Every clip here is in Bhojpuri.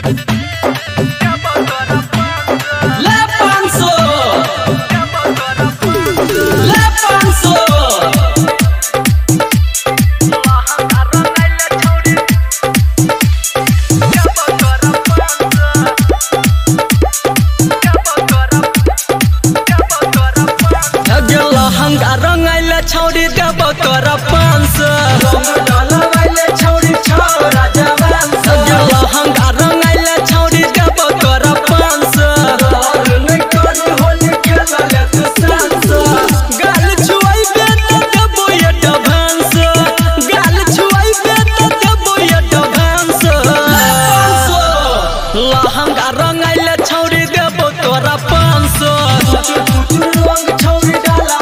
छौरी देब कर 500 डलवाइले छौरी छौरा जवान लहंगा रंगाइले छौरी देब कर 500 नहीं करी होली खेलले तू सांस गाल छुआइबे त देबो एडवांस गाल छुआइबे त देबो एडवांस लहंगा रंगाइले छौरी देब कर 500 रंग छौरी डाला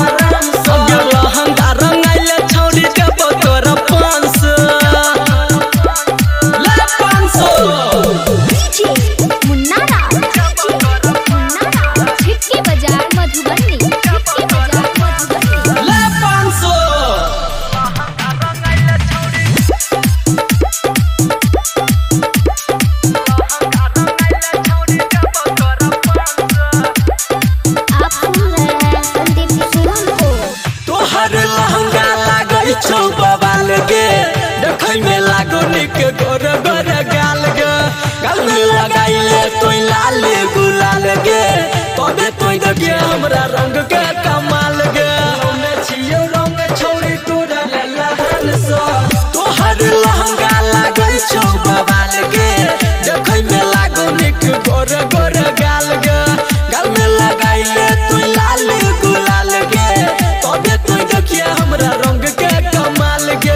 लहंगा लागल छौ बवाल गे देखै में लागो निक गोर गोर गाल गे गाल में लगाइले तोय लाल गुलाल गे तबे तोय दगे हमरा रंग के कमाल गे ओने छियौ रंग छौरी तोरा लहन सो तोहर लहंगा लागल छौ बवाल गे देखै में लागो निक गोर गोर गाल गे गाल में लगाइले तोय लाल गुलाल गे तबे तोय दगे हमरा रंग के कमाल गे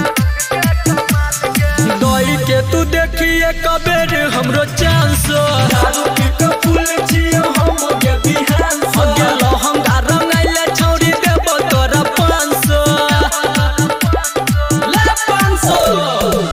दई के तू देखिए कबेर हमरो चांस